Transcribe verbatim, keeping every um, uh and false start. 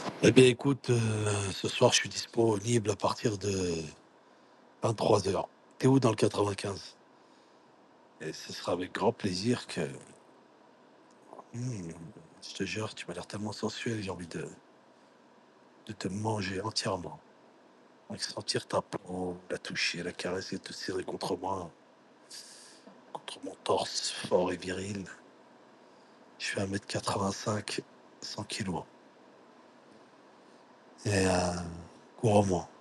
Eh bien, écoute, heu, ce soir, je suis disponible à partir de vingt-trois heures. Tu es où dans le quatre-vingt-quinze? Et ce sera avec grand plaisir que mmh, je te jure, tu m'as l'air tellement sensuel, j'ai envie de de te manger entièrement. Donc sentir ta peau, la toucher, la caresser, te serrer contre moi, contre mon torse fort et viril. Je fais un mètre quatre-vingt-cinq, cent kilos et heu, couramment.